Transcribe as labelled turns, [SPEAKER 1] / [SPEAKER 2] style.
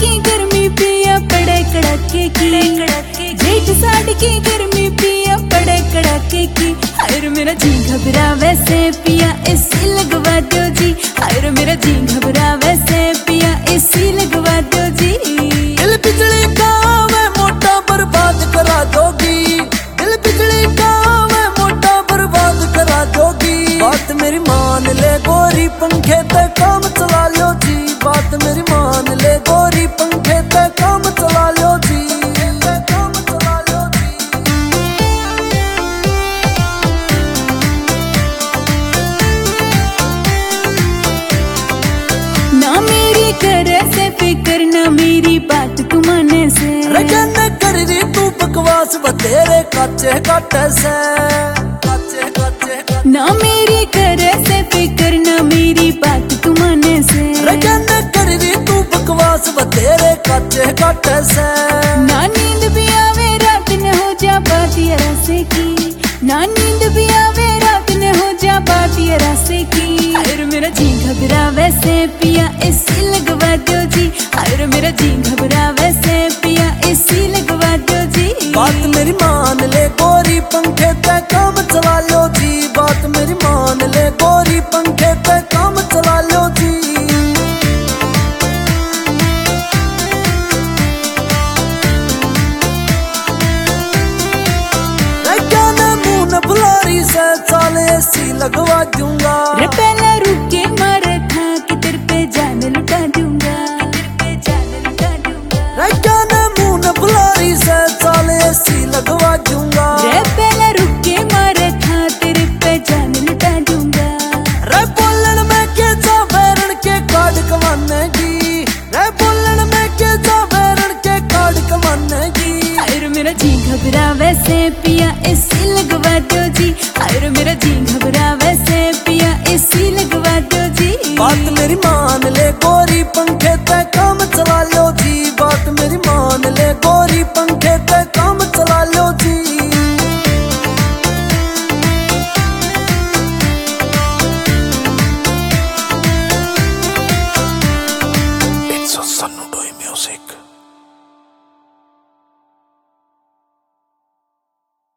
[SPEAKER 1] की गर्मी पिया पड़े कड़ाके की, जेठ साढ़ की गर्मी पिया पड़े कड़ाके की। हाय मेरा जी घबरा वैसे पिया एसी लगवा दो जी, हाय मेरा जी घबरा वैसे पिया एसी लगवा दो जी।
[SPEAKER 2] दिल बिजली का मैं मोटा बर्बाद करा दोगी, दिल बिजली का मैं मोटा बर्बाद करा दोगी। बात मेरी मान ले गोरी पंखे पे काम चला लो जी, बात मेरी मान ले गोरी पंखे पे काम चला लो जी।
[SPEAKER 1] ना मेरी करे से फिक्र ना मेरी बात तू माने से,
[SPEAKER 2] रगन कर रही तू बकवास बतेरे काचे काटे से, काचे काचे।
[SPEAKER 1] ना मेरी करे से फिक्र ना मेरी बात तू माने से,
[SPEAKER 2] रगन कर रही तू बकवास बतेरे काचे काटे से।
[SPEAKER 1] ना नींद भी आवे रात न हो जा बात ये रसे की, ना नींद भी आवे रात न हो जा बात ये रसे की। हाय मेरा जी घबरा वैसे पिया एसी लगवा दो जी, हाय मेरा जी घबरा वैसे पिया एसी लगवा दो जी।
[SPEAKER 2] बात मेरी मान ले गोरी पंखे पे काम चला लो जी, बात मेरी मान ले गोरी पंखे पे काम चला लो जी। बुलारी से चाले एसी लगवा दूंगा,
[SPEAKER 1] रे पहले रुक के मारे था कि तेरे पे जान लुटा दूंगा, तेरे पे जान लुटा दूंगा।
[SPEAKER 2] रे जाने मुंह बुलारी से चाले एसी लगवा दूंगा,
[SPEAKER 1] रे पहले रुक के मारे था तेरे पे जान लुटा दूंगा।
[SPEAKER 2] रे बोलन में के जा बैरण के कार्ड कमाने की, रे बोलन में के जा बैरण के कार्ड कमाने की।
[SPEAKER 1] हाय मेरा जी घबरा वैसे पिया एसी लगवा दो जी, हाय मेरा जी घबरा वैसे पिया एसी लगवा दो जी।
[SPEAKER 2] बात मेरी मान ले गोरी पंखे